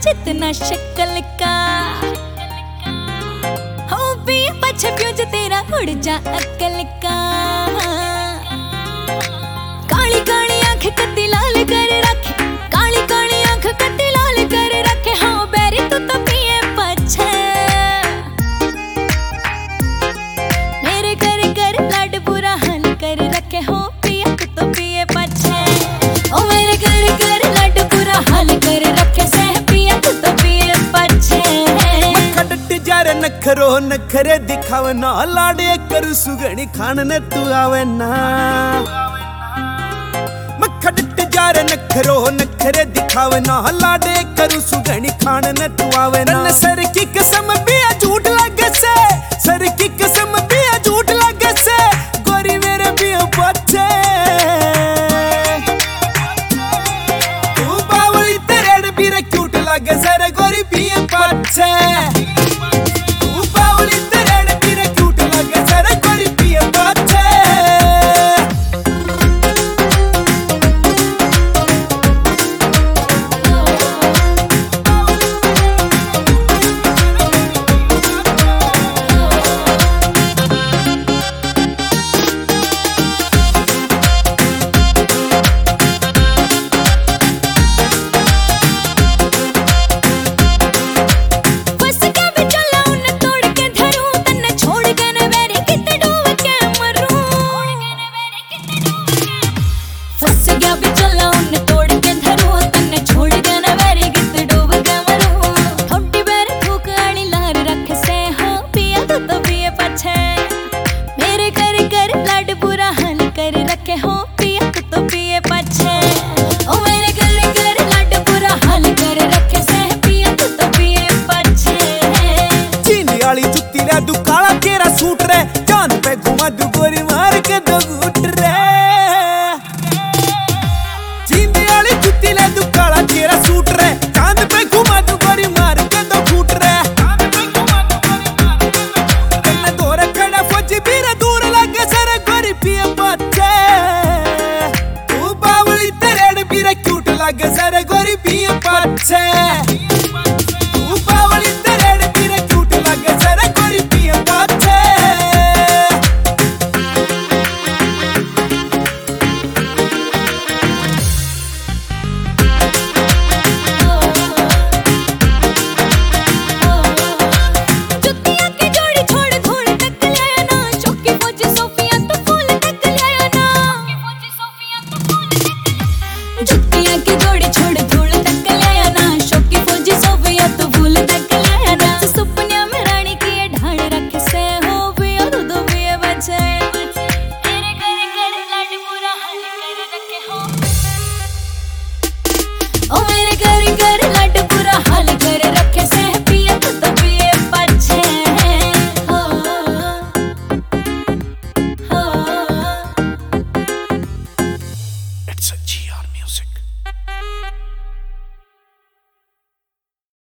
जितना शक्ल का। हो पिए पछे फ्यूज तेरा उड़ जा अक्ल का। काली काली आंख कत्ती लाल कर रखे, काली काली आंख कत्ती लाल कर रखे। हाँ बैरी तू तो पिए पछे, मेरे कर कर लाड बुरा हाल कर रखे। हो पिए तू तो पिए पछे, ओ मेरे कर कर लाड बुरा हाल कर रखे। सह पिए तू तो पिए पछे। मक्खा डट जा रे नखरो नखरे दिखावे ना, लाडे कर सुगणी खान ने तू आवे ना। मक्खा डट जा रे नखरो नखरे दिखावे ना, लाडे करू सुगणी खान ने तू आवे ना। सर की कसम पिया झूठ लगे से, सर की कसम